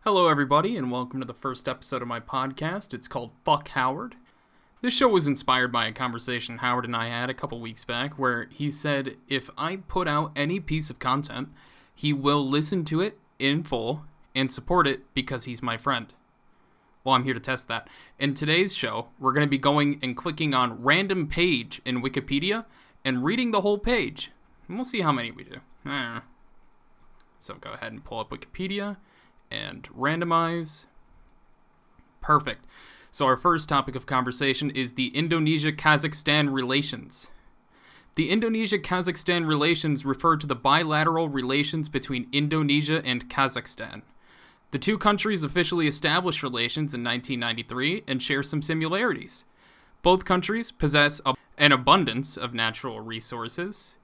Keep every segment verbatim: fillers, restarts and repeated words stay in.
Hello, everybody, and welcome to the first episode of my podcast. It's called Fuck Howard. This show was inspired by a conversation Howard and I had a couple weeks back where he said if I put out any piece of content, he will listen to it in full and support it because he's my friend. Well, I'm here to test that. In today's show, we're going to be going and clicking on random page in Wikipedia and reading the whole page. And we'll see how many we do. Eh. So go ahead and pull up Wikipedia and randomize. Perfect. So our first topic of conversation is the Indonesia-Kazakhstan relations. The Indonesia-Kazakhstan relations refer to the bilateral relations between Indonesia and Kazakhstan. The two countries officially established relations in nineteen ninety-three and share some similarities. Both countries possess a, an abundance of natural resources.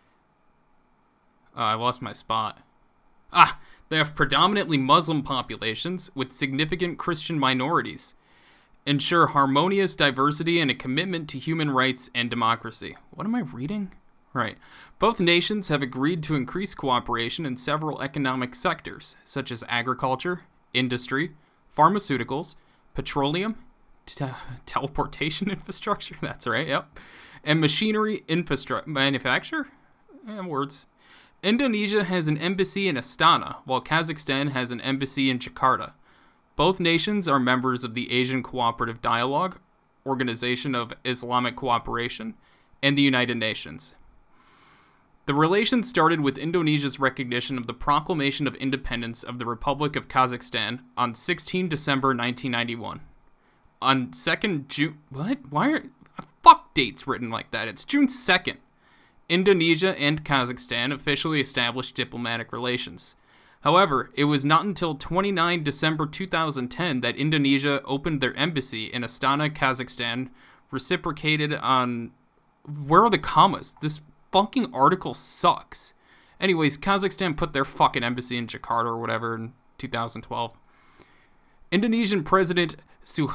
Uh, I lost my spot. Ah, they have predominantly Muslim populations with significant Christian minorities. Ensure harmonious diversity and a commitment to human rights and democracy. What am I reading? Right. Both nations have agreed to increase cooperation in several economic sectors, such as agriculture, industry, pharmaceuticals, petroleum, te- teleportation infrastructure, that's right, yep, and machinery infrastructure, manufacture? Eh, words. Indonesia has an embassy in Astana, while Kazakhstan has an embassy in Jakarta. Both nations are members of the Asian Cooperative Dialogue, Organization of Islamic Cooperation, and the United Nations. The relations started with Indonesia's recognition of the Proclamation of Independence of the Republic of Kazakhstan on the sixteenth of December nineteen ninety-one. On second June... What? Why are... Fuck dates written like that. It's June second. Indonesia and Kazakhstan officially established diplomatic relations. However, it was not until the twenty-ninth of December two thousand ten that Indonesia opened their embassy in Astana, Kazakhstan, reciprocated on... Where are the commas? This fucking article sucks. Anyways, Kazakhstan put their fucking embassy in Jakarta or whatever in two thousand twelve. Indonesian President Suh-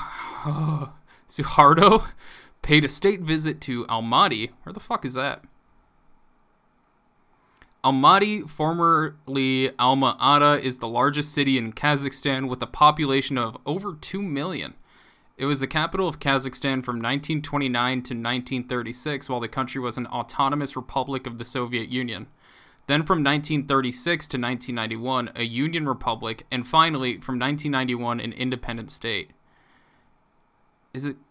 Suharto paid a state visit to Almaty. Where the fuck is that? Almaty, formerly Alma-Ata, is the largest city in Kazakhstan with a population of over two million. It was the capital of Kazakhstan from nineteen twenty-nine to nineteen thirty-six, while the country was an autonomous republic of the Soviet Union. Then from nineteen thirty-six to nineteen ninety-one, a union republic, and finally, from nineteen ninety-one, an independent state. Is it...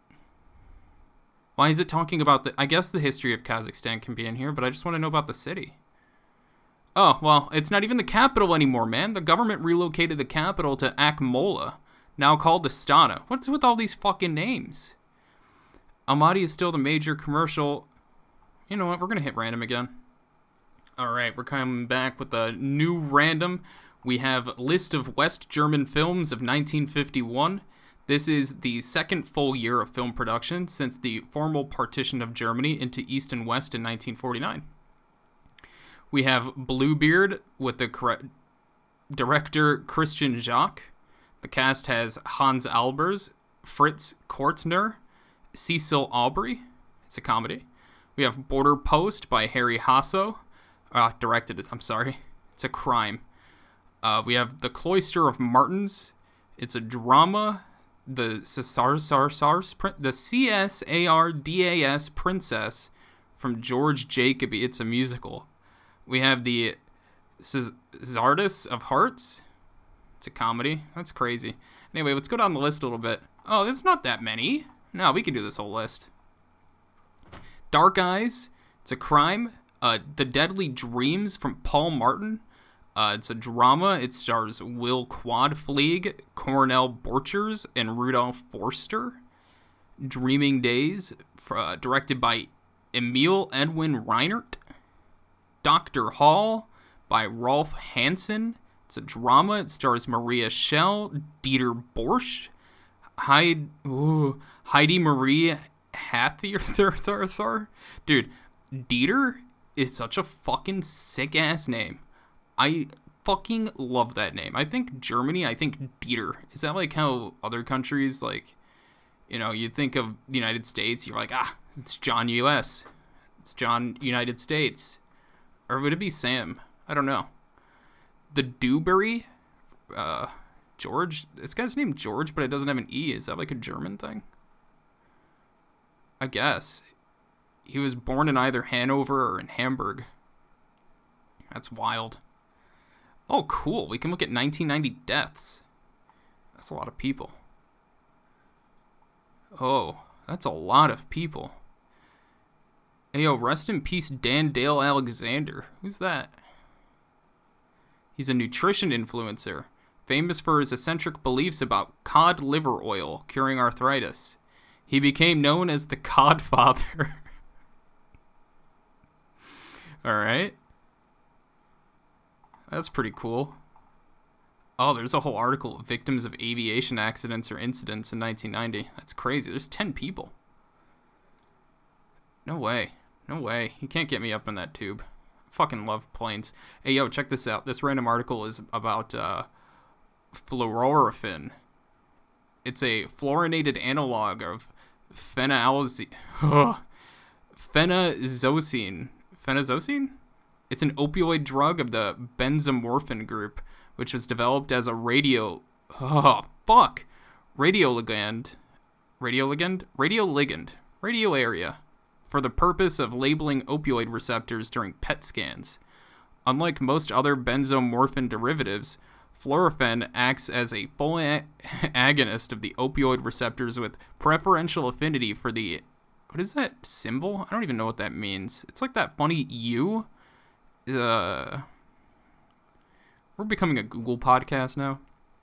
Why is it talking about the... I guess the history of Kazakhstan can be in here, but I just want to know about the city. Oh, well, it's not even the capital anymore, man. The government relocated the capital to Akmola, now called Astana. What's with all these fucking names? Almaty is still the major commercial... You know what, we're going to hit random again. Alright, we're coming back with a new random. We have list of West German films of nineteen fifty-one. This is the second full year of film production since the formal partition of Germany into East and West in nineteen forty-nine. We have Bluebeard with the cor- director Christian Jacques. The cast has Hans Albers, Fritz Kortner, Cecil Aubry. It's a comedy. We have Border Post by Harry Hasso. Uh, directed, I'm sorry. It's a crime. Uh, we have The Cloister of Martins. It's a drama. The Caesars, the C S A R D A S Princess from George Jacobi. It's a musical. We have the Czardas of Hearts. It's a comedy. That's crazy. Anyway, let's go down the list a little bit. Oh, there's not that many. No, we can do this whole list. Dark Eyes. It's a crime. Uh, The Deadly Dreams from Paul Martin. Uh, it's a drama. It stars Will Quadfleeg, Cornell Borchers, and Rudolph Forster. Dreaming Days, uh, directed by Emil Edwin Reinert. Doctor Hall by Rolf Hansen. It's a drama. It stars Maria Schell, Dieter Borsch, Heidi, ooh, Heidi Marie Hathor. Dude, Dieter is such a fucking sick-ass name. I fucking love that name. I think Germany, I think Dieter. Is that like how other countries, like, you know, you think of the United States, you're like, ah, it's John U S. It's John United States. Or would it be Sam? I don't know. The Dewberry, uh, George? This guy's named George, but it doesn't have an E. Is that like a German thing? I guess. He was born in either Hanover or in Hamburg. That's wild. Oh, cool. We can look at nineteen ninety deaths. That's a lot of people. Oh, that's a lot of people. Hey, yo, rest in peace, Dan Dale Alexander. Who's that? He's a nutrition influencer, famous for his eccentric beliefs about cod liver oil curing arthritis. He became known as the Cod Father. Alright. That's pretty cool. Oh, there's a whole article, Victims of Aviation Accidents or Incidents in nineteen ninety. That's crazy. There's ten people. No way. No way. You can't get me up in that tube. I fucking love planes. Hey, yo, check this out. This random article is about uh, fluorophin. It's a fluorinated analog of phenazine. Phenazocine. Phenazocine? It's an opioid drug of the benzomorphin group, which was developed as a radio... Oh, fuck! Radioligand. Radioligand? Radioligand. Radio area. For the purpose of labeling opioid receptors during P E T scans. Unlike most other benzomorphin derivatives, fluorophin acts as a full a- agonist of the opioid receptors with preferential affinity for the... What is that symbol? I don't even know what that means. It's like that funny U. Uh, we're becoming a Google podcast now.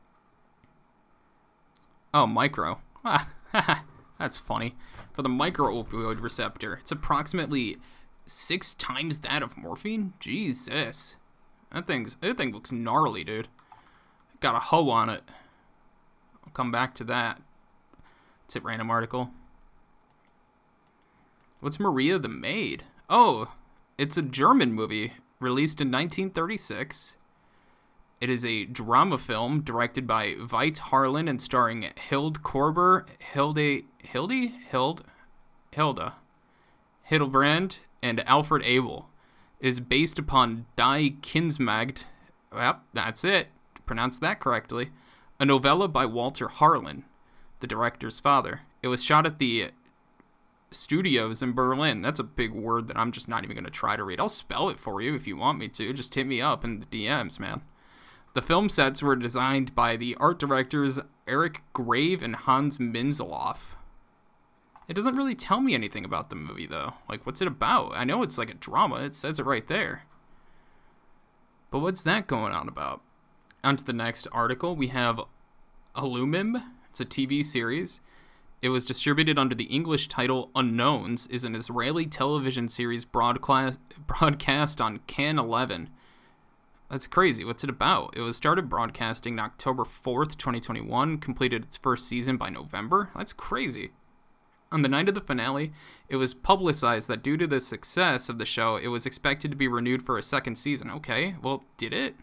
Oh, micro. Ah, that's funny. For the micro-opioid receptor, it's approximately six times that of morphine? Jesus. That, thing's, that thing looks gnarly, dude. Got a hoe on it. I'll come back to that. It's a random article. What's Maria the Maid? Oh, it's a German movie released in nineteen thirty-six. It is a drama film directed by Veit Harlan and starring Hild Korber, Hilde, Hilde, Hild, Hilda, Hildebrand, and Alfred Abel. It is based upon Die Kindsmagd. Well, that's it. Pronounced that correctly. A novella by Walter Harlan, the director's father. It was shot at the studios in Berlin. That's a big word that I'm just not even going to try to read. I'll spell it for you if you want me to. Just hit me up in the D Ms, man. The film sets were designed by the art directors Eric Grave and Hans Minzelauf. It doesn't really tell me anything about the movie, though. Like, what's it about? I know it's like a drama. It says it right there. But what's that going on about? On to the next article. We have Illumim. It's a T V series. It was distributed under the English title Unknowns, is an Israeli television series broadcast, broadcast on Can eleven. That's crazy. What's it about? It was started broadcasting October fourth, twenty twenty-one, completed its first season by November. That's crazy. On the night of the finale, it was publicized that due to the success of the show, it was expected to be renewed for a second season. Okay, well, did it?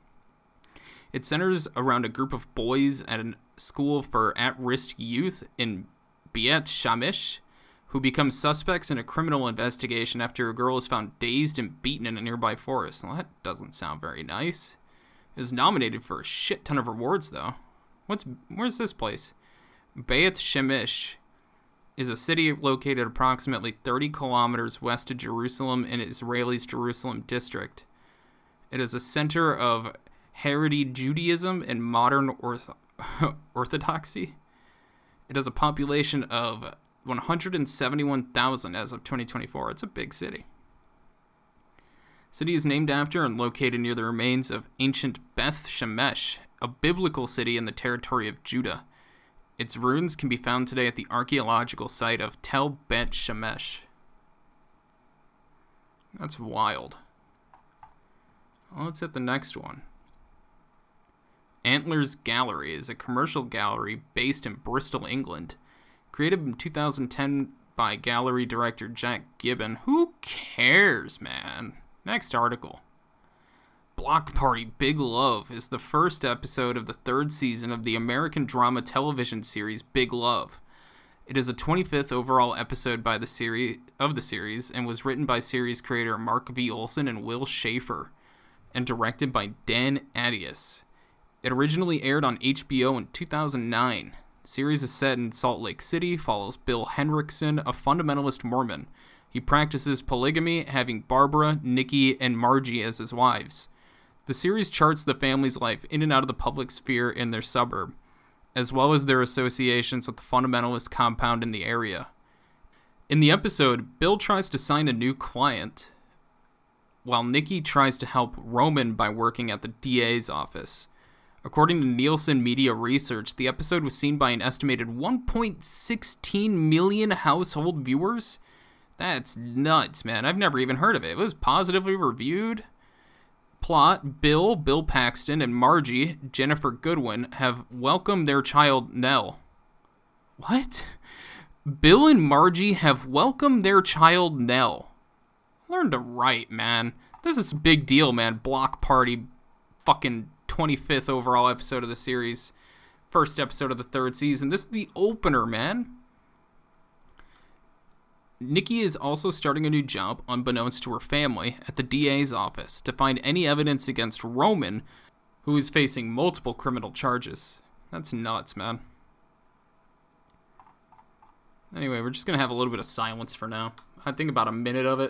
It centers around a group of boys at a school for at-risk youth in Beit Shemesh, who become suspects in a criminal investigation after a girl is found dazed and beaten in a nearby forest. Well, that doesn't sound very nice. It was nominated for a shit ton of awards, though. What's where's this place? Beit Shemesh is a city located approximately thirty kilometers west of Jerusalem in Israel's Jerusalem district. It is a center of Haredi Judaism and modern orth- Orthodoxy. It has a population of one hundred seventy-one thousand as of twenty twenty-four. It's a big city. The city is named after and located near the remains of ancient Beth Shemesh, a biblical city in the territory of Judah. Its ruins can be found today at the archaeological site of Tel Bet Shemesh. That's wild. Well, let's hit the next one. Antlers Gallery is a commercial gallery based in Bristol, England. Created in two thousand ten by gallery director Jack Gibbon. Who cares, man? Next article. Block Party Big Love is the first episode of the third season of the American drama television series Big Love. It is a twenty-fifth overall episode by the series of the series and was written by series creator Mark V. Olson and Will Schaefer and directed by Dan Attias. It originally aired on H B O in two thousand nine. The series is set in Salt Lake City, follows Bill Henriksen, a fundamentalist Mormon. He practices polygamy, having Barbara, Nikki, and Margie as his wives. The series charts the family's life in and out of the public sphere in their suburb, as well as their associations with the fundamentalist compound in the area. In the episode, Bill tries to sign a new client, while Nikki tries to help Roman by working at the D A's office. According to Nielsen Media Research, the episode was seen by an estimated one point one six million household viewers. That's nuts, man. I've never even heard of it. It was positively reviewed. Plot: Bill, Bill Paxton, and Margie, Jennifer Goodwin, have welcomed their child Nell. What? Bill and Margie have welcomed their child Nell. Learn to write, man. This is a big deal, man. Block party, fucking twenty-fifth overall episode of the series. First episode of the third season. This is the opener, man. Nikki is also starting a new job, unbeknownst to her family, at the D A's office to find any evidence against Roman, who is facing multiple criminal charges. That's nuts, man. Anyway, we're just going to have a little bit of silence for now. I think about a minute of it.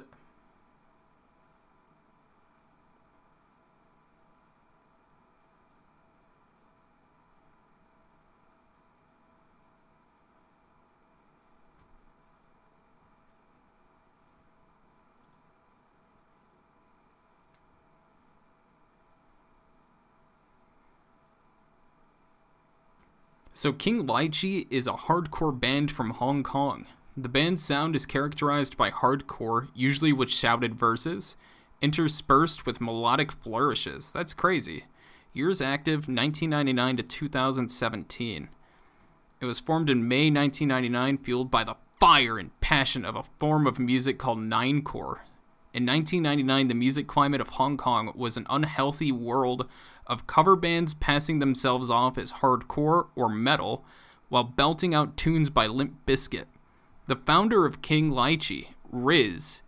So King Lychee is a hardcore band from Hong Kong. The band's sound is characterized by hardcore, usually with shouted verses, interspersed with melodic flourishes. That's crazy. Years active, nineteen ninety-nine to two thousand seventeen. It was formed in May nineteen ninety-nine, fueled by the fire and passion of a form of music called Ninecore. In nineteen ninety-nine, the music climate of Hong Kong was an unhealthy world of cover bands passing themselves off as hardcore or metal while belting out tunes by Limp Bizkit. The founder of King Lychee, Riz,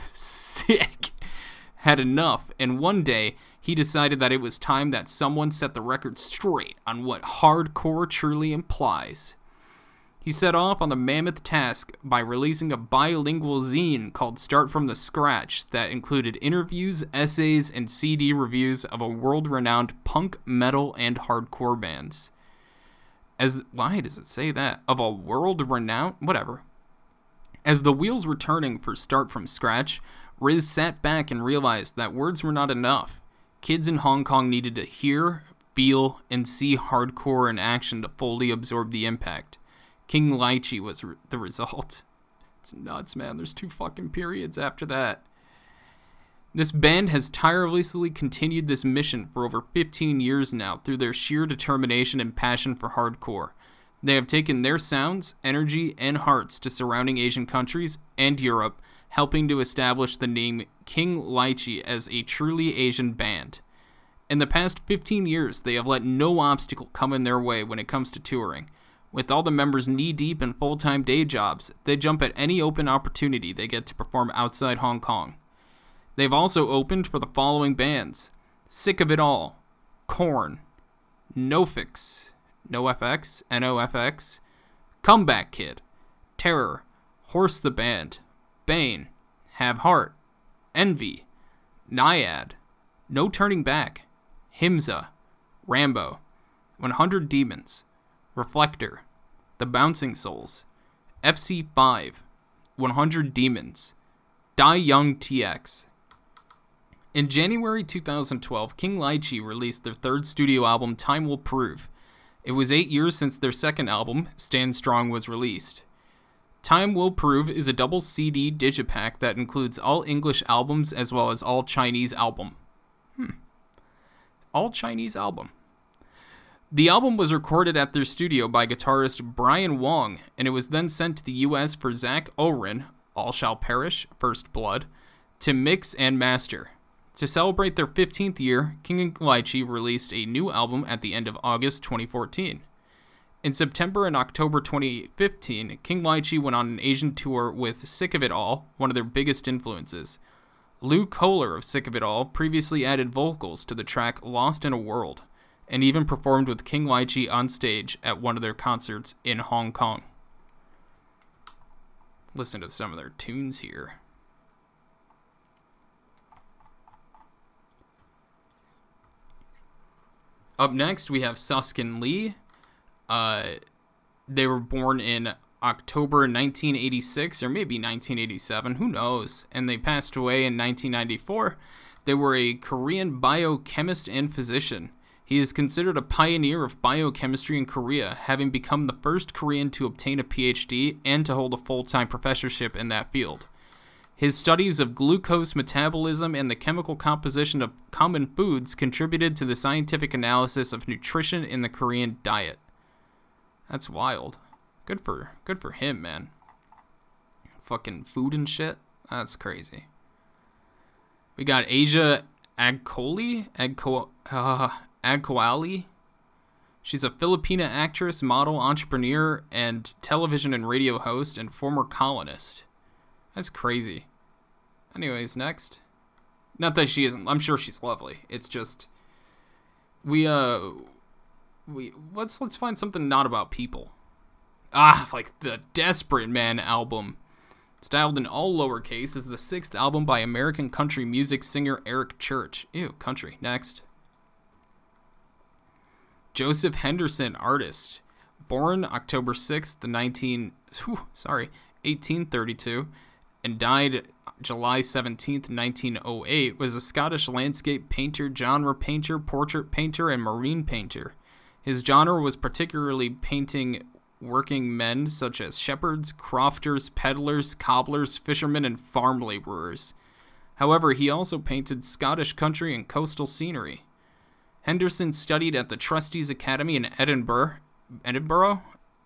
sick, had enough, and one day he decided that it was time that someone set the record straight on what hardcore truly implies. He set off on the mammoth task by releasing a bilingual zine called Start From the Scratch that included interviews, essays, and C D reviews of a world-renowned punk, metal, and hardcore bands. As why does it say that? Of a world-renowned? Whatever. As the wheels were turning for Start From Scratch, Riz sat back and realized that words were not enough. Kids in Hong Kong needed to hear, feel, and see hardcore in action to fully absorb the impact. King Lychee was re- the result. It's nuts, man. There's two fucking periods after that. This band has tirelessly continued this mission for over fifteen years now through their sheer determination and passion for hardcore. They have taken their sounds, energy, and hearts to surrounding Asian countries and Europe, helping to establish the name King Lychee as a truly Asian band. In the past fifteen years, they have let no obstacle come in their way when it comes to touring. With all the members knee-deep in full-time day jobs, they jump at any open opportunity they get to perform outside Hong Kong. They've also opened for the following bands: Sick of It All, Korn, NoFX, NoFX, N O F X, Comeback Kid, Terror, Horse the Band, Bane, Have Heart, Envy, Naiad, No Turning Back, Himza, Rambo, one hundred Demons, Reflector, The Bouncing Souls, F C five, one hundred Demons, Die Young T X. In January two thousand twelve, King Lychee released their third studio album, Time Will Prove. It was eight years since their second album, Stand Strong, was released. Time Will Prove is a double C D digipack that includes all English albums as well as all Chinese album. Hmm. All Chinese album. The album was recorded at their studio by guitarist Brian Wong, and it was then sent to the U S for Zach Oren, All Shall Perish, First Blood, to mix and master. To celebrate their fifteenth year, King Lychee released a new album at the end of August twenty fourteen. In September and October twenty fifteen, King Lychee went on an Asian tour with Sick of It All, one of their biggest influences. Lou Kohler of Sick of It All previously added vocals to the track Lost in a World. and even performed with King Lychee on stage at one of their concerts in Hong Kong. Listen to some of their tunes here. Up next, we have Suskin Lee. Uh, they were born in October nineteen eighty-six, or maybe nineteen eighty-seven, who knows, and they passed away in nineteen ninety-four. They were a Korean biochemist and physician. He is considered a pioneer of biochemistry in Korea, having become the first Korean to obtain a P H D and to hold a full-time professorship in that field. His studies of glucose metabolism and the chemical composition of common foods contributed to the scientific analysis of nutrition in the Korean diet. That's wild. Good for good for him, man. Fucking food and shit. That's crazy. We got Asia Agcoli, Agco, uh, Agcoali. She's a Filipina actress, model, entrepreneur, and television and radio host, and former colonist. That's crazy. Anyways, next. Not that she isn't. I'm sure she's lovely. It's just we uh we let's let's find something not about people. Ah, like the Desperate Man album. Styled in all lowercase, is the sixth album by American country music singer Eric Church. Ew, country. Next. Joseph Henderson, artist. Born October sixth, nineteen whew, sorry, eighteen thirty-two, and died July seventeenth, nineteen oh eight, was a Scottish landscape painter, genre painter, portrait painter, and marine painter. His genre was particularly painting working men such as shepherds, crofters, peddlers, cobblers, fishermen, and farm laborers. However, he also painted Scottish country and coastal scenery. Henderson studied at the Trustees Academy in Edinburgh, Edinburgh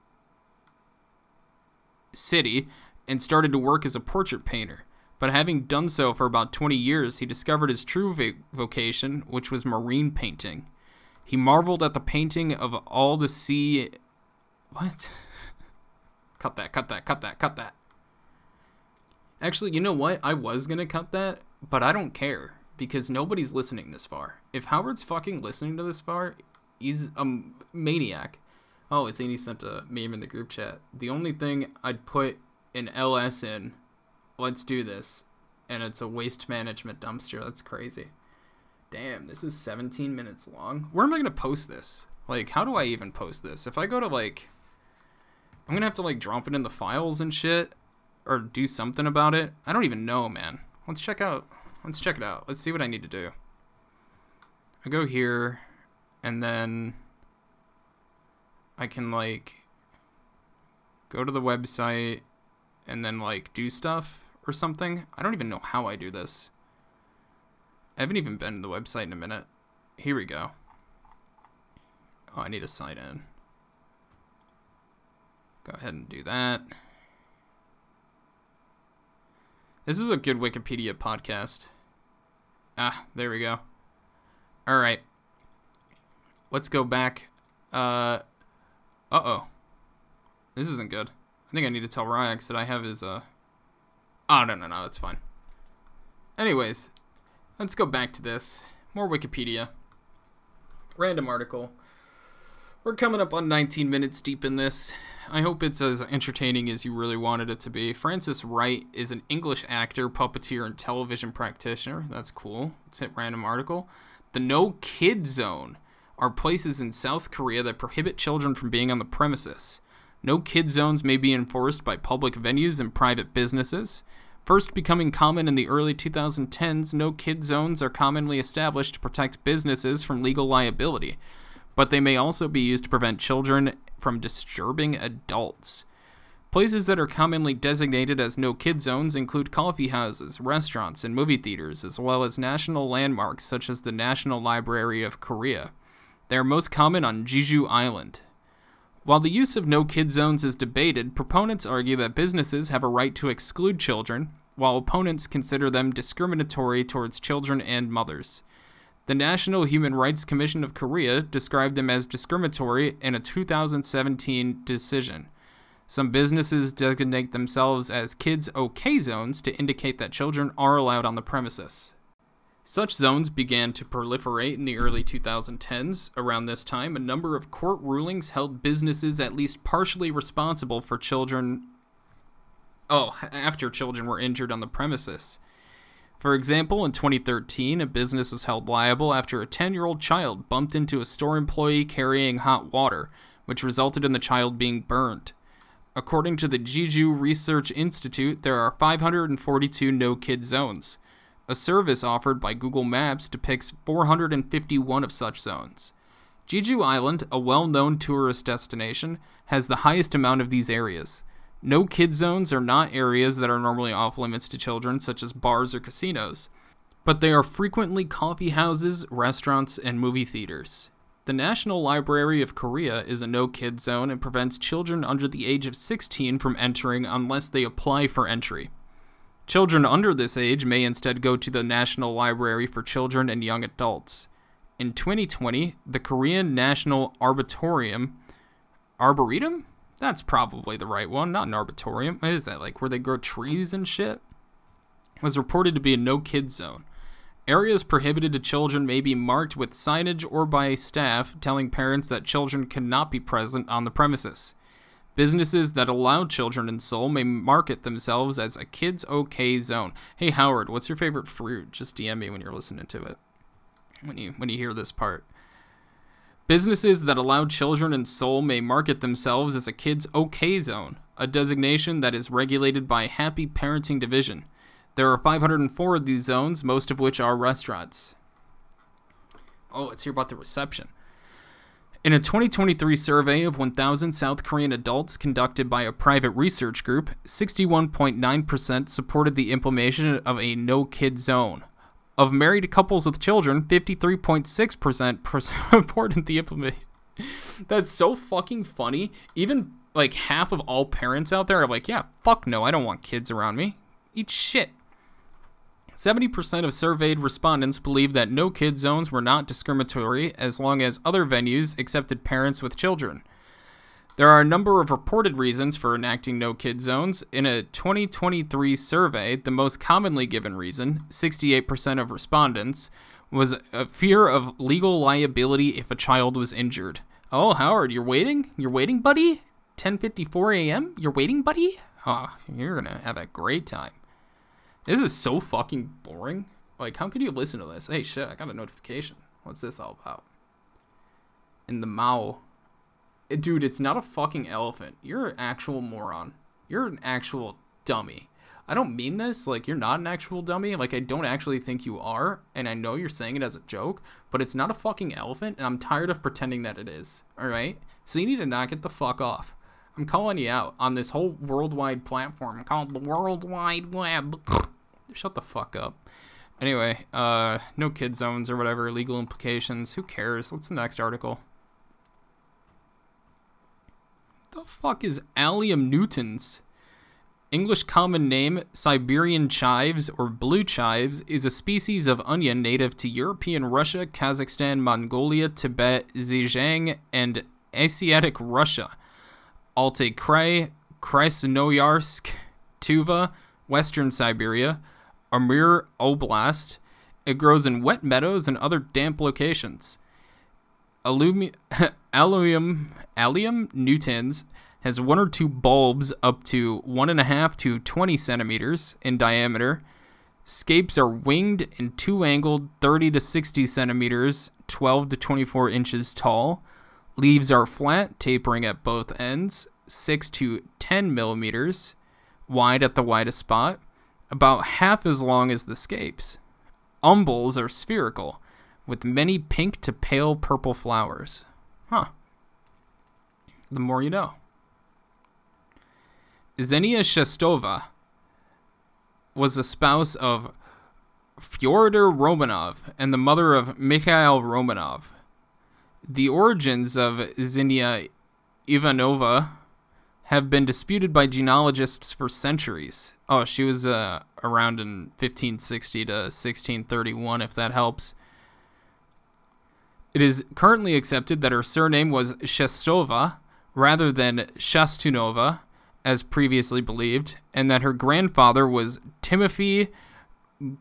City, and started to work as a portrait painter. But having done so for about twenty years, he discovered his true vo- vocation, which was marine painting. He marveled at the painting of all the sea... What? Cut that, cut that, cut that, cut that. Actually, you know what? I was gonna cut that, but I don't care, because nobody's listening this far. If Howard's fucking listening to this far, he's a maniac. Oh, I think he sent a meme in the group chat. The only thing I'd put an L S in, let's do this, and it's a waste management dumpster. That's crazy. Damn, this is seventeen minutes long. Where am I gonna post this? Like, how do I even post this? If I go to, like... I'm gonna have to, like, drop it in the files and shit, or do something about it. I don't even know, man. Let's check out... Let's check it out. Let's see what I need to do. I go here, and then I can, like, go to the website, and then, like, do stuff or something. I don't even know how I do this. I haven't even been to the website in a minute. Here we go. Oh, I need to sign in. Go ahead and do that. This is a good Wikipedia podcast. Ah, there we go. All right. Let's go back. Uh, uh-oh. This isn't good. I think I need to tell Ryax that I have his, uh... Oh, no, no, no, that's fine. Anyways, let's go back to this. More Wikipedia. Random article. We're coming up on nineteen minutes deep in this. I hope it's as entertaining as you really wanted it to be. Francis Wright is an English actor, puppeteer, and television practitioner. That's cool. Let's hit random article. The No Kid Zone are places in South Korea that prohibit children from being on the premises. No Kid Zones may be enforced by public venues and private businesses. First becoming common in the early twenty tens, No Kid Zones are commonly established to protect businesses from legal liability, but they may also be used to prevent children from disturbing adults. Places that are commonly designated as no-kid zones include coffee houses, restaurants, and movie theaters, as well as national landmarks such as the National Library of Korea. They are most common on Jeju Island. While the use of no-kid zones is debated, proponents argue that businesses have a right to exclude children, while opponents consider them discriminatory towards children and mothers. The National Human Rights Commission of Korea described them as discriminatory in a two thousand seventeen decision. Some businesses designate themselves as Kids OK Zones to indicate that children are allowed on the premises. Such zones began to proliferate in the early twenty tens. Around this time, a number of court rulings held businesses at least partially responsible for children. Oh, after children were injured on the premises. For example, in twenty thirteen, a business was held liable after a ten-year-old child bumped into a store employee carrying hot water, which resulted in the child being burned. According to the Jeju Research Institute, there are five hundred forty-two no-kid zones. A service offered by Google Maps depicts four hundred fifty-one of such zones. Jeju Island, a well-known tourist destination, has the highest amount of these areas. No-kid zones are not areas that are normally off-limits to children, such as bars or casinos, but they are frequently coffee houses, restaurants, and movie theaters. The National Library of Korea is a no-kid zone and prevents children under the age of sixteen from entering unless they apply for entry. Children under this age may instead go to the National Library for Children and Young Adults. In twenty twenty, the Korean National Arboretum... Arboretum? That's probably the right one, not an arboretum. What is that, like where they grow trees and shit? Was reported to be a no-kid zone. Areas prohibited to children may be marked with signage or by staff telling parents that children cannot be present on the premises. Businesses that allow children in Seoul may market themselves as a kids okay zone. Hey Howard, what's your favorite fruit? Just D M me when you're listening to it. When you when you hear this part. Businesses that allow children in Seoul may market themselves as a kids okay zone, a designation that is regulated by Happy Parenting Division. There are five hundred four of these zones, most of which are restaurants. Oh, let's hear about the reception. In a twenty twenty-three survey of one thousand South Korean adults conducted by a private research group, sixty-one point nine percent supported the implementation of a no-kid zone. Of married couples with children, fifty-three point six percent supported the implementation. That's so fucking funny. Even, like, half of all parents out there are like, yeah, fuck no, I don't want kids around me. Eat shit. seventy percent of surveyed respondents believed that no-kid zones were not discriminatory as long as other venues accepted parents with children. There are a number of reported reasons for enacting no-kid zones. In a twenty twenty-three survey, the most commonly given reason, sixty-eight percent of respondents, was a fear of legal liability if a child was injured. Oh, Howard, you're waiting? You're waiting, buddy? ten fifty-four a.m.? You're waiting, buddy? Oh, you're gonna have a great time. This is so fucking boring. Like, how could you listen to this? Hey, shit, I got a notification. What's this all about? In the Mao. Dude, it's not a fucking elephant. You're an actual moron. You're an actual dummy. I don't mean this. Like, you're not an actual dummy. Like, I don't actually think you are. And I know you're saying it as a joke. But it's not a fucking elephant. And I'm tired of pretending that it is. Alright? So you need to knock it the fuck off. I'm calling you out on this whole worldwide platform called the World Wide Web. Shut the fuck up. Anyway, uh, no kid zones or whatever, legal implications. Who cares? What's the next article? The fuck is Allium nutans? English common name Siberian chives or blue chives is a species of onion native to European Russia, Kazakhstan, Mongolia, Tibet, Xinjiang, and Asiatic Russia. Altai Krai, Krasnoyarsk, Tuva, Western Siberia, Amur Oblast. It grows in wet meadows and other damp locations. Alum- Allium, Allium nutans has one or two bulbs up to one and a half to twenty centimeters in diameter. Scapes are winged and two-angled, thirty to sixty centimeters, twelve to twenty-four inches tall. Leaves are flat, tapering at both ends, six to ten millimeters wide at the widest spot, about half as long as the scapes. Umbels are spherical, with many pink to pale purple flowers. Huh. The more you know. Xenia Shestova was the spouse of Fyodor Romanov and the mother of Mikhail Romanov. The origins of Xenia Ivanova have been disputed by genealogists for centuries. Oh, she was uh, around in fifteen sixty to sixteen thirty-one, if that helps. It is currently accepted that her surname was Shestova rather than Shastunova, as previously believed, and that her grandfather was Timothy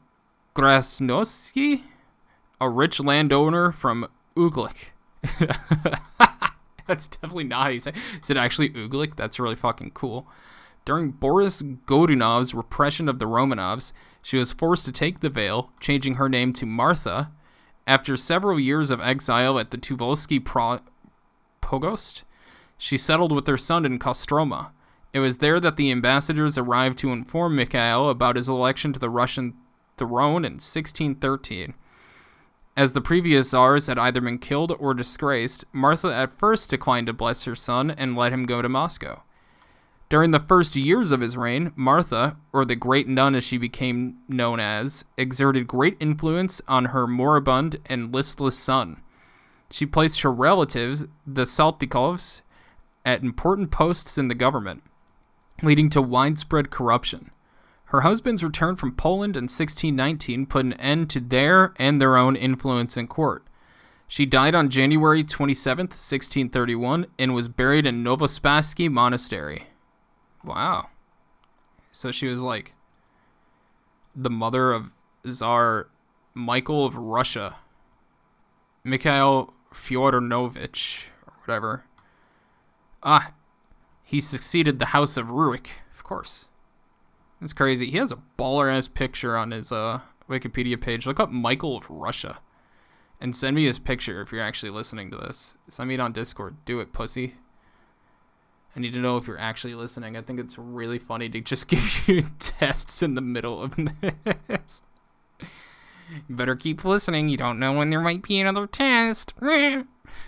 Krasnoski, a rich landowner from Uglik. That's definitely not how you say it. Is it actually Uglik? That's really fucking cool. During Boris Godunov's repression of the Romanovs, she was forced to take the veil, changing her name to Martha. After several years of exile at the Tuvolsky Pro- Pogost, she settled with her son in Kostroma. It was there that the ambassadors arrived to inform Mikhail about his election to the Russian throne in sixteen thirteen. As the previous czars had either been killed or disgraced, Martha at first declined to bless her son and let him go to Moscow. During the first years of his reign, Martha, or the Great Nun as she became known as, exerted great influence on her moribund and listless son. She placed her relatives, the Saltykovs, at important posts in the government, leading to widespread corruption. Her husband's return from Poland in sixteen nineteen put an end to their and their own influence in court. She died on January twenty-seventh, sixteen thirty-one, and was buried in Novospassky Monastery. Wow. So she was like the mother of Tsar Michael of Russia. Mikhail Fyodorovich, or whatever. Ah, he succeeded the House of Rurik, of course. That's crazy. He has a baller-ass picture on his uh, Wikipedia page. Look up Michael of Russia. And send me his picture if you're actually listening to this. Send me it on Discord. Do it, pussy. I need to know if you're actually listening. I think it's really funny to just give you tests in the middle of this. You better keep listening. You don't know when there might be another test. Brian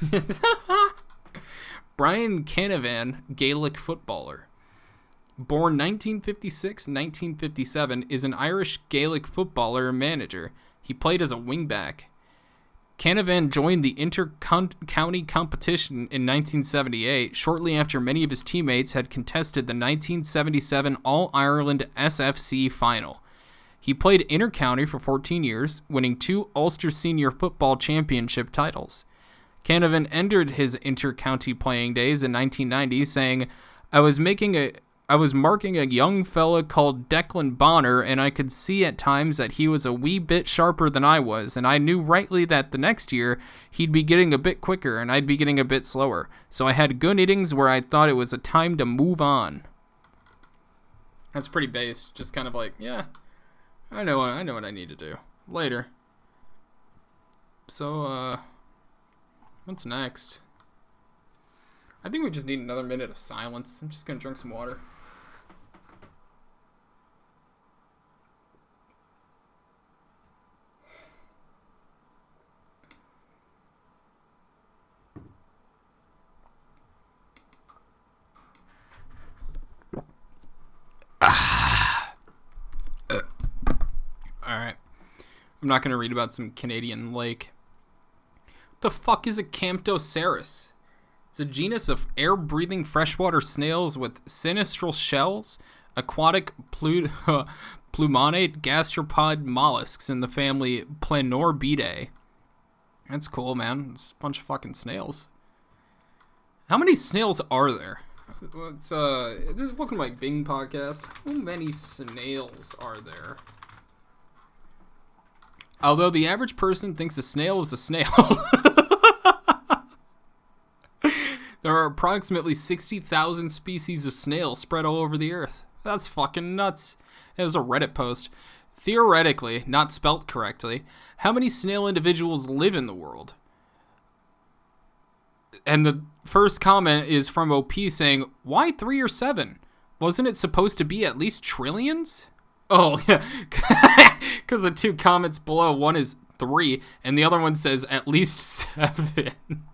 Canavan, Gaelic footballer. Born nineteen fifty-six to nineteen fifty-seven, is an Irish Gaelic footballer and manager. He played as a wingback. Canavan joined the inter-county competition in nineteen seventy-eight, shortly after many of his teammates had contested the nineteen seventy-seven All-Ireland S F C final. He played inter-county for fourteen years, winning two Ulster Senior Football Championship titles. Canavan entered his inter-county playing days in nineteen ninety, saying, I was making a... I was marking a young fella called Declan Bonner, and I could see at times that he was a wee bit sharper than I was, and I knew rightly that the next year he'd be getting a bit quicker and I'd be getting a bit slower. So I had good innings where I thought it was a time to move on. That's pretty base. Just kind of like, yeah, I know, I know what I need to do. Later. So, uh, what's next? I think we just need another minute of silence. I'm just gonna drink some water. Alright. I'm not going to read about some Canadian lake. What the fuck is a Camptoceras? It's a genus of air-breathing freshwater snails with sinistral shells, aquatic plu- plumonate gastropod mollusks in the family Plenorbidae. That's cool, man. It's a bunch of fucking snails. How many snails are there? It's, uh, this is welcome to my Bing podcast. How many snails are there? Although the average person thinks a snail is a snail, there are approximately sixty thousand species of snails spread all over the earth. That's fucking nuts. It was a Reddit post. Theoretically, not spelt correctly, how many snail individuals live in the world? And the first comment is from O P saying, why three or seven? Wasn't it supposed to be at least trillions? Oh, yeah. Because the two comments below, one is three, and the other one says at least seven.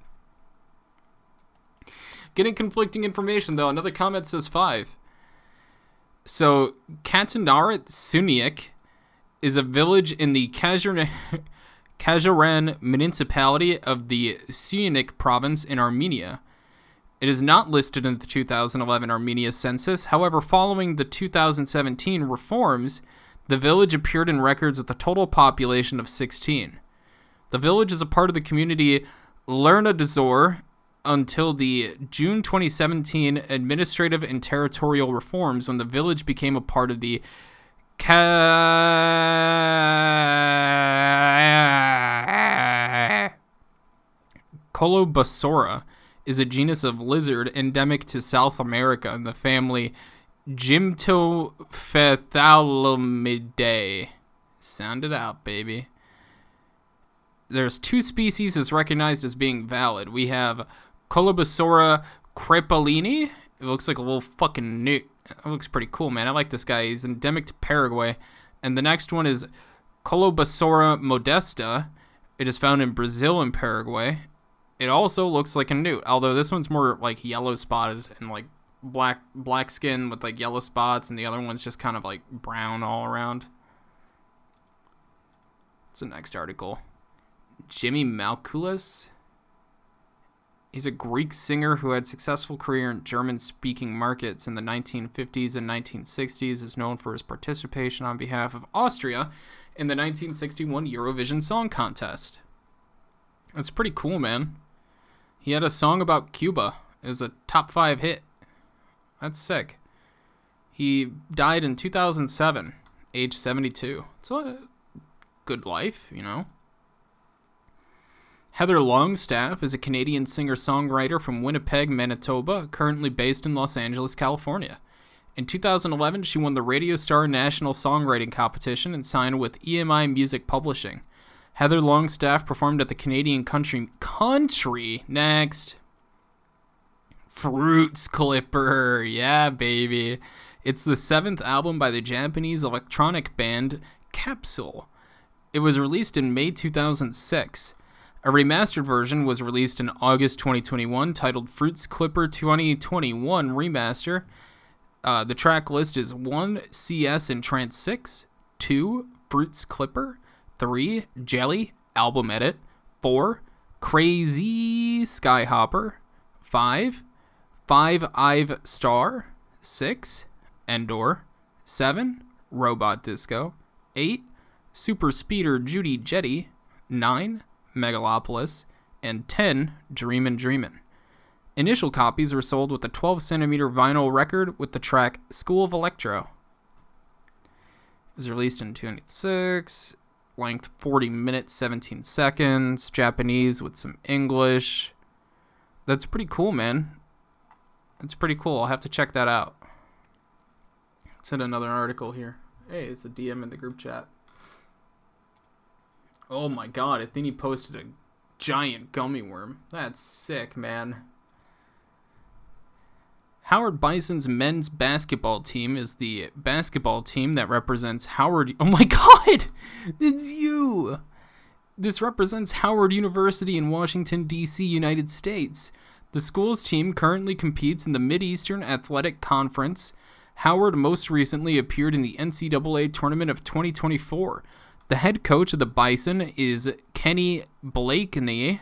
Getting conflicting information, though. Another comment says five. So, Katanarit Suniak is a village in the Kazaran municipality of the Syunik province in Armenia. It is not listed in the two thousand eleven Armenia census. However, following the two thousand seventeen reforms, the village appeared in records with a total population of sixteen. The village is a part of the community Lerna-Dazor until the June twenty seventeen administrative and territorial reforms, when the village became a part of the Ca- Colobosora is a genus of lizard endemic to South America in the family Gymptophthalmidae. Sound it out, baby. There's two species as recognized as being valid. We have Colobosora crepalini. It looks like a little fucking newt. It looks pretty cool, man. I like this guy. He's endemic to Paraguay. And the next one is Colobosora modesta. It is found in Brazil and Paraguay. It also looks like a newt, although this one's more like yellow spotted and like black black skin with like yellow spots, and the other one's just kind of like brown all around. It's the next article. Jimmy Malkulis. He's a Greek singer who had a successful career in German-speaking markets in the nineteen fifties and nineteen sixties, is known for his participation on behalf of Austria in the nineteen sixty-one Eurovision Song Contest. That's pretty cool, man. He had a song about Cuba. It was a top five hit. That's sick. He died in two thousand seven, age seventy-two. It's a good life, you know. Heather Longstaff is a Canadian singer-songwriter from Winnipeg, Manitoba, currently based in Los Angeles, California. In two thousand eleven, she won the Radio Star National Songwriting Competition and signed with E M I Music Publishing. Heather Longstaff performed at the Canadian country... Country? Next. Fruits Clipper. Yeah, baby. It's the seventh album by the Japanese electronic band Capsule. It was released in May two thousand six. A remastered version was released in August twenty twenty-one, titled Fruits Clipper twenty twenty-one Remaster. Uh, the track list is one, C S in Trance six, two, Fruits Clipper, three, Jelly, Album Edit, four, Crazy Skyhopper, five, five Ive Star, six, Endor, seven, Robot Disco, eight, Super Speeder Judy Jetty, nine, Megalopolis, and ten, Dreamin' Dreamin'. Initial copies were sold with a twelve centimeter vinyl record with the track School of Electro. It was released in two thousand six, length forty minutes, seventeen seconds, Japanese with some English. That's pretty cool, man. That's pretty cool. I'll have to check that out. Let's hit another article here. Hey, it's a D M in the group chat. Oh my god, I think he posted a giant gummy worm. That's sick, man. Howard Bison's men's basketball team is the basketball team that represents Howard... Oh my god! It's you! This represents Howard University in Washington, D C, United States. The school's team currently competes in the Mid-Eastern Athletic Conference. Howard most recently appeared in the N C double A Tournament of twenty twenty-four. The head coach of the Bison is Kenny Blakeney.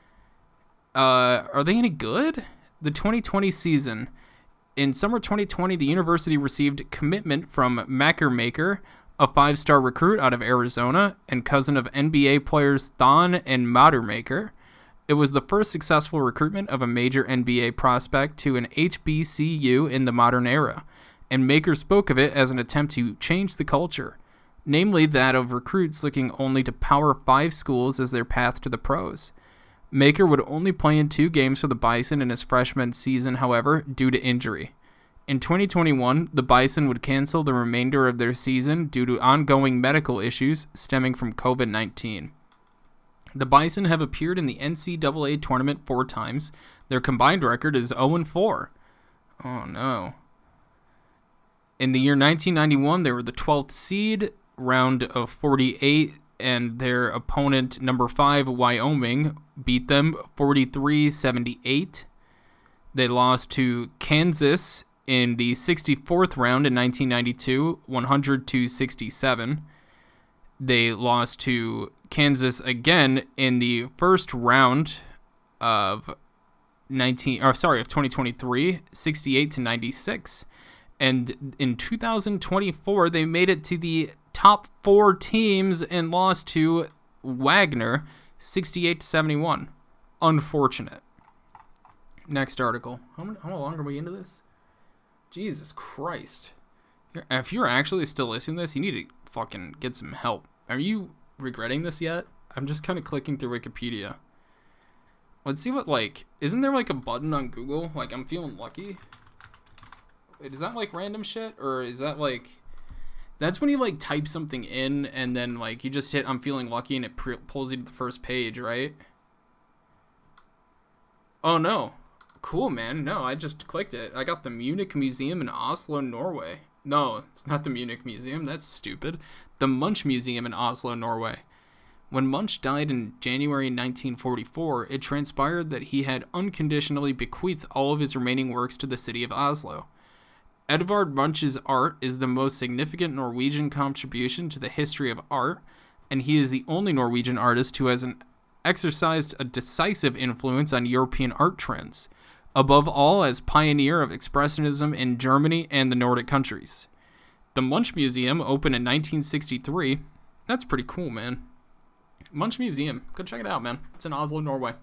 Uh, are they any good? The twenty twenty season. In summer twenty twenty, the university received commitment from Makermaker, a five-star recruit out of Arizona, and cousin of N B A players Thon and Madermaker. It was the first successful recruitment of a major N B A prospect to an H B C U in the modern era, and Maker spoke of it as an attempt to change the culture, namely that of recruits looking only to Power five schools as their path to the pros. Maker would only play in two games for the Bison in his freshman season, however, due to injury. In twenty twenty-one, the Bison would cancel the remainder of their season due to ongoing medical issues stemming from covid nineteen. The Bison have appeared in the N C double A tournament four times. Their combined record is oh and four. Oh no. In the year nineteen ninety-one, they were the twelfth seed, round of forty-eight, and their opponent, number five, Wyoming, beat them forty-three seventy-eight. They lost to Kansas in the sixty-fourth round in nineteen ninety-two, one hundred to sixty-seven. They lost to Kansas again in the first round of nineteen, or sorry, of twenty twenty-three, sixty-eight to ninety-six. And in two thousand twenty-four, they made it to the top four teams and lost to Wagner, sixty-eight to seventy-one. Unfortunate. Next article. How, many, how long are we into this? Jesus Christ. If you're actually still listening to this, you need to fucking get some help. Are you regretting this yet? I'm just kind of clicking through Wikipedia. Let's see what, like, isn't there like a button on Google? Like, I'm feeling lucky. Wait, is that like random shit? Or is that like, that's when you like type something in and then like you just hit I'm feeling lucky and it pre- pulls you to the first page, right? Oh no. Cool, man. No, I just clicked it. I got the Munich Museum in Oslo, Norway. No, it's not the Munich Museum. That's stupid. The Munch Museum in Oslo, Norway. When Munch died in January nineteen forty-four, it transpired that he had unconditionally bequeathed all of his remaining works to the city of Oslo. Edvard Munch's art is the most significant Norwegian contribution to the history of art, and he is the only Norwegian artist who has an, exercised a decisive influence on European art trends, above all as pioneer of Expressionism in Germany and the Nordic countries. The Munch Museum opened in nineteen sixty-three. That's pretty cool, man. Munch Museum. Go check it out, man. It's in Oslo, Norway.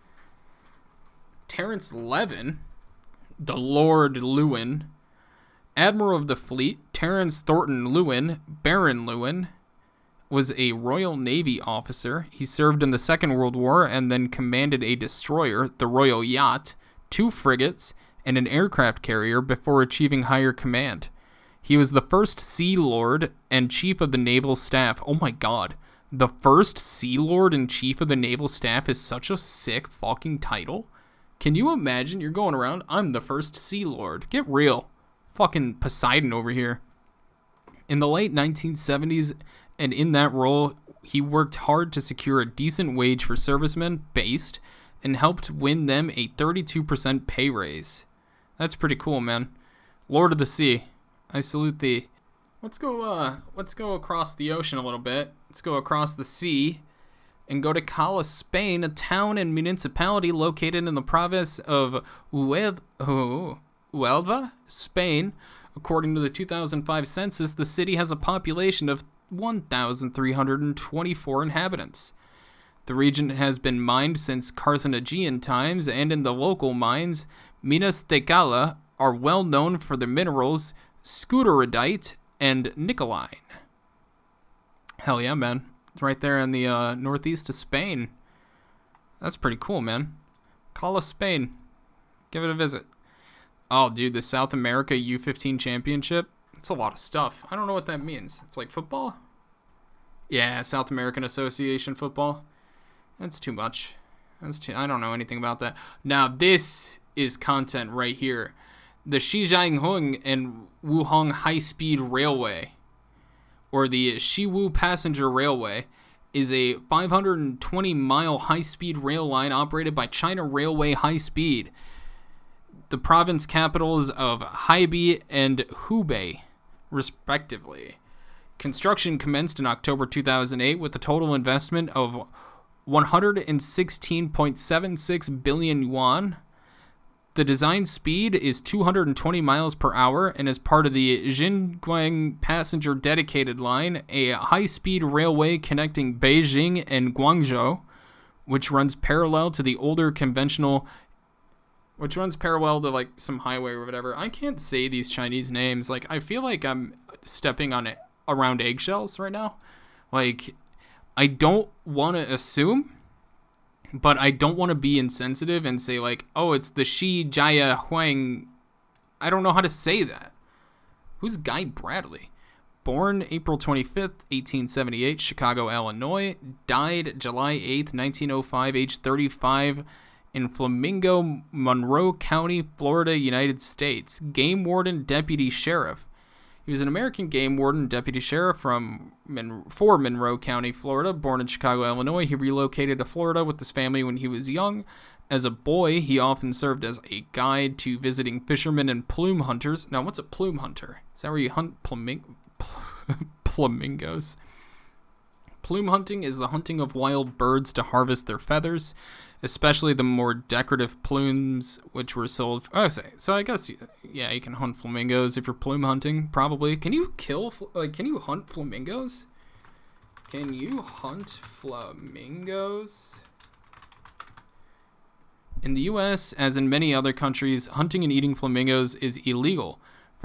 Terence Levin, the Lord Lewin, Admiral of the Fleet, Terence Thornton Lewin, Baron Lewin, was a Royal Navy officer. He served in the Second World War and then commanded a destroyer, the Royal Yacht, two frigates, and an aircraft carrier before achieving higher command. He was the first Sea Lord and Chief of the Naval Staff. Oh my god. The first Sea Lord and Chief of the Naval Staff is such a sick fucking title. Can you imagine? You're going around, I'm the first Sea Lord. Get real. Fucking Poseidon over here. In the late nineteen seventies, and in that role, he worked hard to secure a decent wage for servicemen based and helped win them a thirty-two percent pay raise. That's pretty cool, man. Lord of the Sea, I salute thee. Let's go, uh, let's go across the ocean a little bit. Let's go across the sea and go to Cala, Spain, a town and municipality located in the province of Huelva, oh, Huelva, Spain. According to the two thousand five census, the city has a population of one thousand three hundred twenty-four inhabitants. The region has been mined since Carthaginian times, and in the local mines, Minas de Cala are well known for the minerals scutteridite and nicoline. Hell yeah, man. It's right there in the uh, northeast of Spain. That's pretty cool, man. Cala, Spain. Give it a visit. Oh, dude, the South America U fifteen Championship. It's a lot of stuff. I don't know what that means. It's like football? Yeah, South American Association football. That's too much. That's too, I don't know anything about that. Now, this is content right here. The Shijianghong and Wuhong High-Speed Railway, or the Shiwu Passenger Railway, is a five hundred twenty mile high-speed rail line operated by China Railway High Speed. The province capitals of Hebei and Hubei, respectively. Construction commenced in October two thousand eight with a total investment of one hundred sixteen point seven six billion yuan. The design speed is two hundred twenty miles per hour and is part of the Xinjiang Passenger Dedicated Line, a high-speed railway connecting Beijing and Guangzhou, which runs parallel to the older conventional, which runs parallel to like some highway or whatever. I can't say these Chinese names. Like, I feel like I'm stepping on it around eggshells right now. Like, I don't want to assume, but I don't want to be insensitive and say like, oh, it's the Shi Jia Huang. I don't know how to say that. Who's Guy Bradley? Born April twenty-fifth, eighteen seventy-eight, Chicago, Illinois. Died July eighth, nineteen oh five, age thirty-five, in Flamingo, Monroe County, Florida, United States. Game warden, deputy sheriff. He was an American game warden, deputy sheriff from Mon- for Monroe County, Florida. Born in Chicago, Illinois, he relocated to Florida with his family when he was young. As a boy, he often served as a guide to visiting fishermen and plume hunters. Now, what's a plume hunter? Is that where you hunt flaming- flamingos? Plume hunting is the hunting of wild birds to harvest their feathers, especially the more decorative plumes, which were sold. Oh, say so. I guess yeah, you can hunt flamingos if you're plume hunting. Probably. Can you kill? Like, can you hunt flamingos? Can you hunt flamingos? In the U S, as in many other countries, hunting and eating flamingos is illegal. For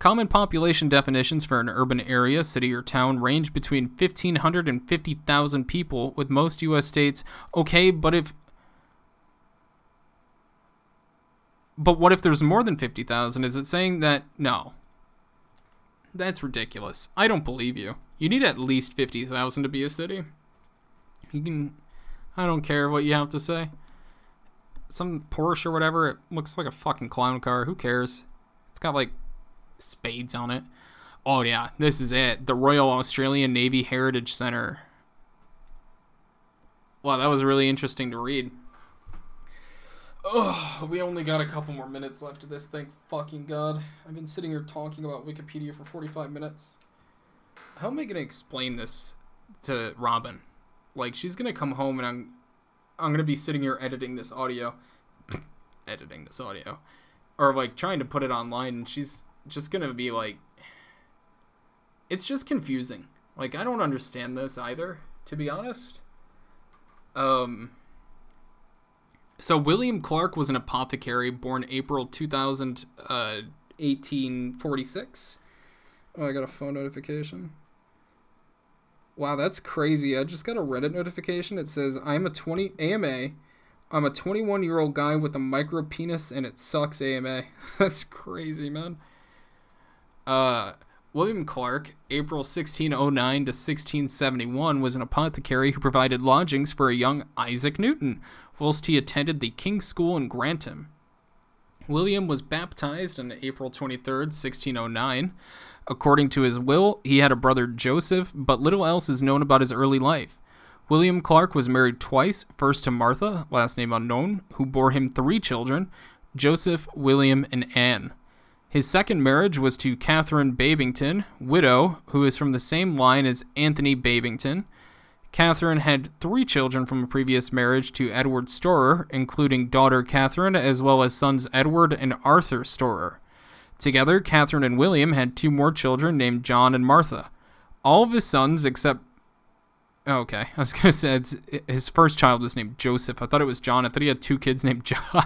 Common population definitions for an urban area, city, or town range between fifteen hundred and fifty thousand people, with most U S states. Okay, but if... But what if there's more than fifty thousand? Is it saying that... No. That's ridiculous. I don't believe you. You need at least fifty thousand to be a city. You can... I don't care what you have to say. Some Porsche or whatever, it looks like a fucking clown car. Who cares? It's got, like, spades on it. Oh, yeah. This is it. The Royal Australian Navy Heritage Centre. Wow, that was really interesting to read. Oh, we only got a couple more minutes left of this, thank fucking God. I've been sitting here talking about Wikipedia for forty-five minutes. How am I going to explain this to Robin? Like, she's going to come home and I'm I'm going to be sitting here editing this audio. editing this audio. Or, like, trying to put it online, and she's just going to be like... It's just confusing. Like, I don't understand this either, to be honest. Um... So William Clark was an apothecary born April two thousand, uh, eighteen forty-six. Oh, I got a phone notification. Wow, that's crazy. I just got a Reddit notification. It says, I'm a twenty A M A. I'm a twenty-one-year-old guy with a micro penis and it sucks A M A. That's crazy, man. Uh, William Clark, April sixteen oh nine to sixteen seventy-one, was an apothecary who provided lodgings for a young Isaac Newton, whilst he attended the King's School in Grantham. William was baptized on April twenty-third, sixteen oh nine. According to his will, he had a brother Joseph, but little else is known about his early life. William Clark was married twice, first to Martha, last name unknown, who bore him three children, Joseph, William, and Anne. His second marriage was to Catherine Babington, widow, who is from the same line as Anthony Babington. Catherine had three children from a previous marriage to Edward Storer, including daughter Catherine, as well as sons Edward and Arthur Storer. Together, Catherine and William had two more children named John and Martha. All of his sons except... Okay, I was going to say it's, his first child was named Joseph. I thought it was John. I thought he had two kids named John.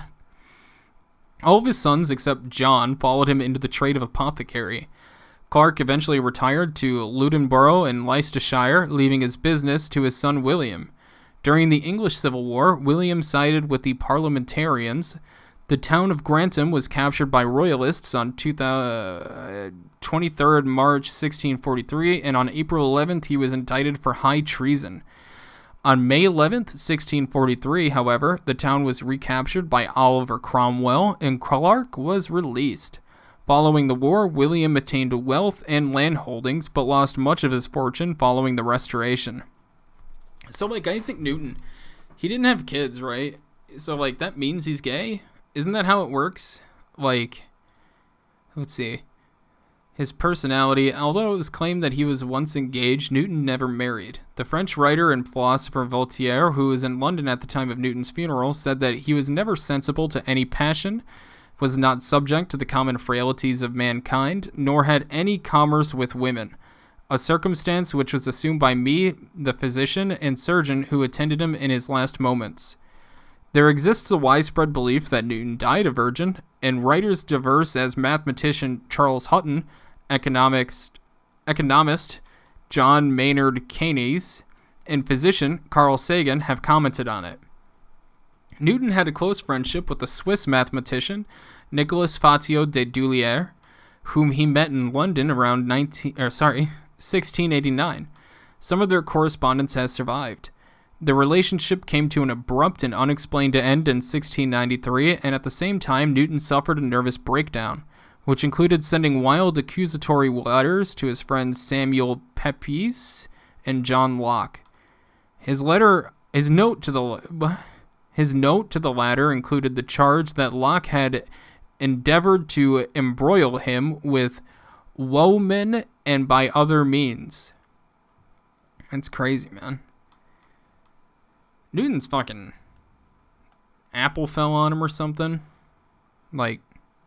All of his sons except John followed him into the trade of apothecary. Clark eventually retired to Ludenborough in Leicestershire, leaving his business to his son William. During the English Civil War, William sided with the Parliamentarians. The town of Grantham was captured by Royalists on twenty-third of March sixteen forty-three, and on April eleventh he was indicted for high treason. On May eleventh, sixteen forty-three, however, the town was recaptured by Oliver Cromwell, and Clark was released. Following the war, William attained wealth and land holdings, but lost much of his fortune following the Restoration. So, like, Isaac Newton, he didn't have kids, right? So, like, that means he's gay? Isn't that how it works? Like, let's see. His personality, although it was claimed that he was once engaged, Newton never married. The French writer and philosopher Voltaire, who was in London at the time of Newton's funeral, said that he was never sensible to any passion, was not subject to the common frailties of mankind, nor had any commerce with women, a circumstance which was assumed by me, the physician and surgeon who attended him in his last moments. There exists a widespread belief that Newton died a virgin, and writers diverse as mathematician Charles Hutton, economics, economist John Maynard Keynes, and physician Carl Sagan have commented on it. Newton had a close friendship with the Swiss mathematician Nicolas Fatio de Dulier, whom he met in London around nineteen, or sorry, sixteen eighty-nine. Some of their correspondence has survived. The relationship came to an abrupt and unexplained end in sixteen ninety-three, and at the same time Newton suffered a nervous breakdown, which included sending wild accusatory letters to his friends Samuel Pepys and John Locke. His letter, his note to the... His note to the latter included the charge that Locke had endeavored to embroil him with women and by other means. That's crazy, man. Newton's fucking apple fell on him or something. Like,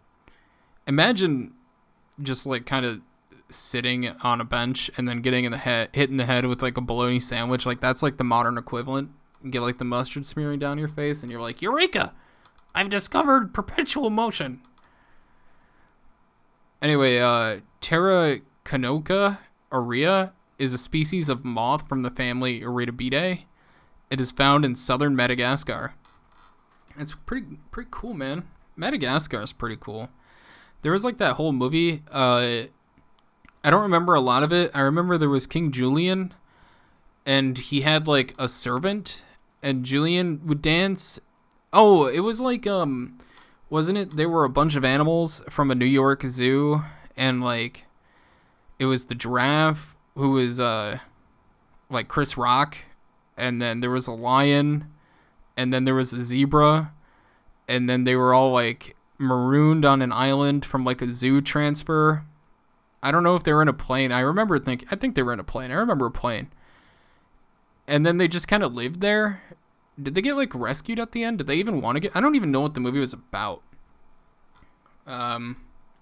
imagine just like kind of sitting on a bench and then getting in the head, hitting the head with like a bologna sandwich. Like, that's like the modern equivalent. You get like the mustard smearing down your face and you're like, Eureka! I've discovered perpetual motion. Anyway, uh, Pterocanocha aurea is a species of moth from the family Eurytobidae. It is found in southern Madagascar. It's pretty pretty cool, man. Madagascar is pretty cool. There was like that whole movie. Uh, I don't remember a lot of it. I remember there was King Julian, and he had like a servant, and Julian would dance. Oh, it was like um, wasn't it? There were a bunch of animals from a New York zoo, and like, it was the giraffe who was uh, like Chris Rock, and then there was a lion, and then there was a zebra, and then they were all like marooned on an island from like a zoo transfer. I don't know if they were in a plane. I remember think I think they were in a plane. I remember a plane. And then they just kind of lived there. Did they get like rescued at the end? Did they even want to get? I don't even know what the movie was about. Um,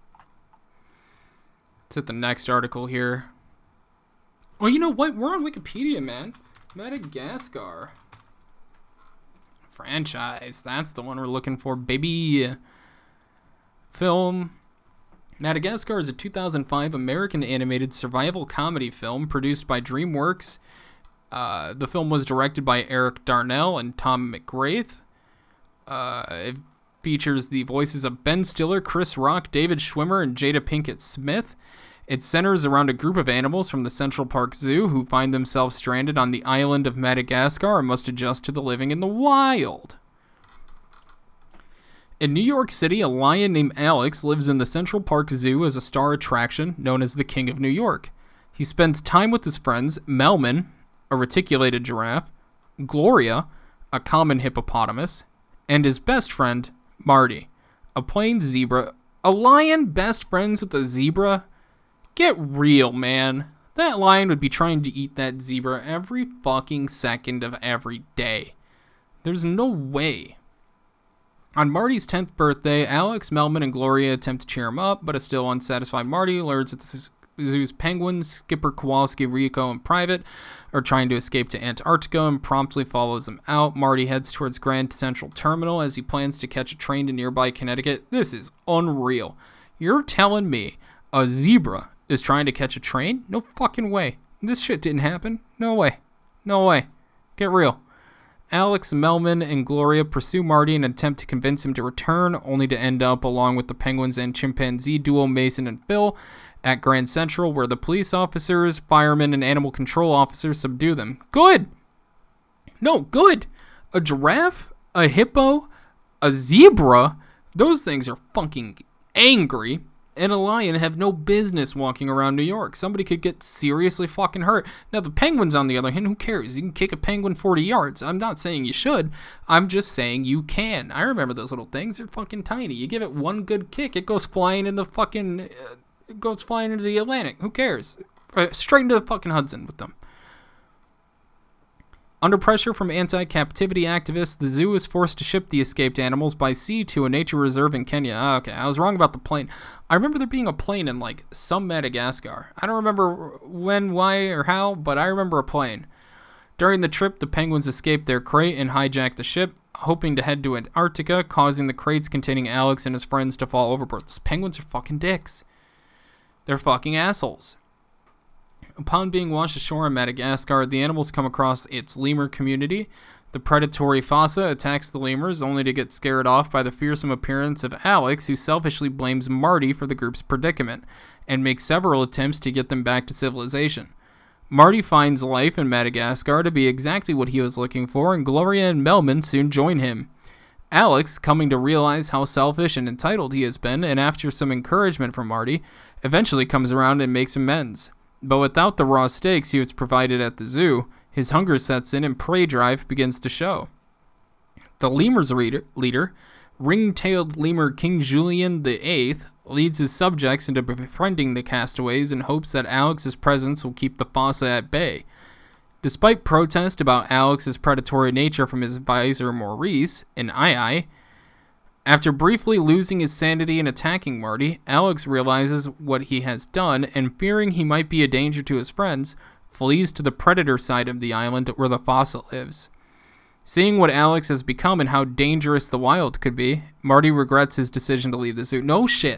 let's hit the next article here. Oh, you know what? We're on Wikipedia, man. Madagascar franchise. That's the one we're looking for, baby. Film. Madagascar is a two thousand five American animated survival comedy film produced by DreamWorks. Uh, the film was directed by Eric Darnell and Tom McGrath. Uh, it features the voices of Ben Stiller, Chris Rock, David Schwimmer, and Jada Pinkett Smith. It centers around a group of animals from the Central Park Zoo who find themselves stranded on the island of Madagascar and must adjust to the living in the wild. In New York City, a lion named Alex lives in the Central Park Zoo as a star attraction known as the King of New York. He spends time with his friends Melman, a reticulated giraffe, Gloria, a common hippopotamus, and his best friend, Marty, a plain zebra. A lion best friends with a zebra? Get real, man. That lion would be trying to eat that zebra every fucking second of every day. There's no way. On Marty's tenth birthday, Alex, Melman, and Gloria attempt to cheer him up, but a still unsatisfied Marty learns that the zoo's penguins, Skipper Kowalski, Rico, and Private are trying to escape to Antarctica and promptly follows them out. Marty heads towards Grand Central Terminal as he plans to catch a train to nearby Connecticut. This is unreal. You're telling me a zebra is trying to catch a train? No fucking way. This shit didn't happen. No way. No way. Get real. Alex, Melman, and Gloria pursue Marty and attempt to convince him to return, only to end up, along with the penguins and chimpanzee duo Mason and Phil, at Grand Central, where the police officers, firemen, and animal control officers subdue them. Good! No, good! A giraffe, a hippo, a zebra, those things are fucking angry, and a lion have no business walking around New York. Somebody could get seriously fucking hurt. Now, the penguins, on the other hand, who cares? You can kick a penguin forty yards. I'm not saying you should. I'm just saying you can. I remember those little things. They're fucking tiny. You give it one good kick, it goes flying in the fucking... Uh, it goes flying into the Atlantic. Who cares? Uh, straight into the fucking Hudson with them. Under pressure from anti-captivity activists, the zoo is forced to ship the escaped animals by sea to a nature reserve in Kenya. Oh, okay, I was wrong about the plane. I remember there being a plane in, like, some Madagascar. I don't remember when, why, or how, but I remember a plane. During the trip, the penguins escaped their crate and hijacked the ship, hoping to head to Antarctica, causing the crates containing Alex and his friends to fall overboard. Those penguins are fucking dicks. They're fucking assholes. Upon being washed ashore in Madagascar, the animals come across its lemur community. The predatory fossa attacks the lemurs, only to get scared off by the fearsome appearance of Alex, who selfishly blames Marty for the group's predicament, and makes several attempts to get them back to civilization. Marty finds life in Madagascar to be exactly what he was looking for, and Gloria and Melman soon join him. Alex, coming to realize how selfish and entitled he has been, and after some encouragement from Marty, eventually comes around and makes amends. But without the raw steaks he was provided at the zoo, his hunger sets in and prey drive begins to show. The lemur's leader, ring-tailed lemur King Julian the Eighth, leads his subjects into befriending the castaways in hopes that Alex's presence will keep the fossa at bay. Despite protest about Alex's predatory nature from his advisor Maurice, an Ai, after briefly losing his sanity and attacking Marty, Alex realizes what he has done and, fearing he might be a danger to his friends, flees to the predator side of the island where the fossa lives. Seeing what Alex has become and how dangerous the wild could be, Marty regrets his decision to leave the zoo. No shit.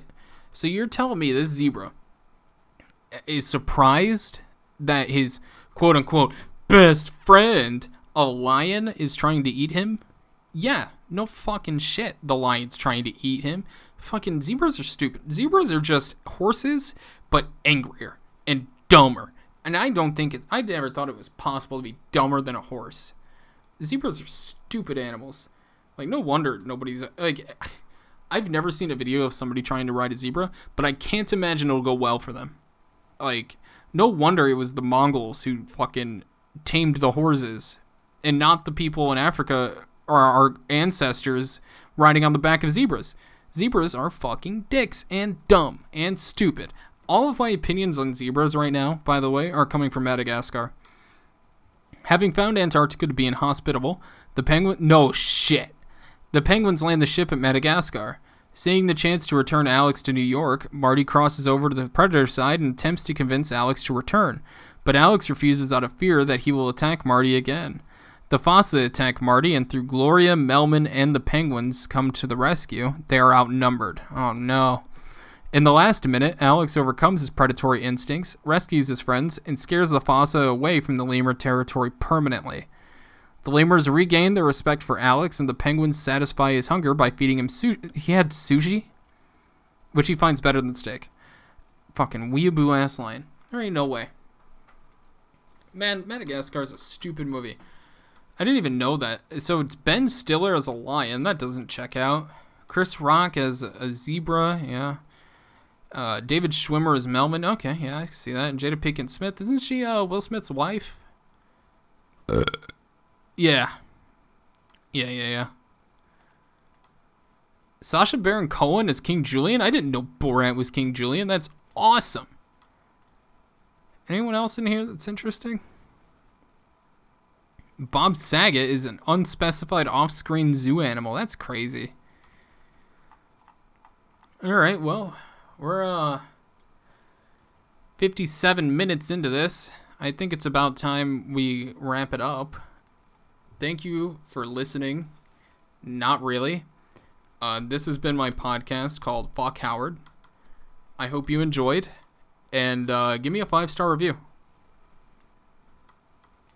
So you're telling me this zebra is surprised that his quote-unquote best friend, a lion, is trying to eat him? Yeah, no fucking shit. The lion's trying to eat him. Fucking zebras are stupid. Zebras are just horses, but angrier and dumber. And I don't think it, I never thought it was possible to be dumber than a horse. Zebras are stupid animals. Like, no wonder nobody's, like, I've never seen a video of somebody trying to ride a zebra, but I can't imagine it'll go well for them. Like, no wonder it was the Mongols who fucking tamed the horses, and not the people in Africa or our ancestors riding on the back of zebras. Zebras are fucking dicks and dumb and stupid. All of my opinions on zebras right now, by the way, are coming from Madagascar. Having found Antarctica to be inhospitable, the penguin... No shit. The penguins land the ship at Madagascar. Seeing the chance to return Alex to New York, Marty crosses over to the predator side and attempts to convince Alex to return. But Alex refuses out of fear that he will attack Marty again. The Fossa attack Marty, and through Gloria, Melman, and the penguins come to the rescue, they are outnumbered. Oh no. In the last minute, Alex overcomes his predatory instincts, rescues his friends, and scares the Fossa away from the lemur territory permanently. The lemurs regain their respect for Alex, and the penguins satisfy his hunger by feeding him sushi. He had sushi? Which he finds better than steak. Fucking weeaboo ass lion. There ain't no way. Man, Madagascar's a stupid movie. I didn't even know that. So it's Ben Stiller as a lion. That doesn't check out. Chris Rock as a zebra. Yeah. Uh, David Schwimmer as Melman. Okay, yeah, I can see that. And Jada Pinkett Smith. Isn't she uh, Will Smith's wife? Uh. Yeah. Yeah, yeah, yeah. Sacha Baron Cohen as King Julian? I didn't know Borat was King Julian. That's awesome. Anyone else in here that's interesting? Bob Saget is an unspecified off-screen zoo animal. That's crazy. Alright, well, we're uh fifty-seven minutes into this. I think it's about time we wrap it up. Thank you for listening. Not really. Uh, this has been my podcast called Fuck Howard. I hope you enjoyed. And uh, give me a five-star review.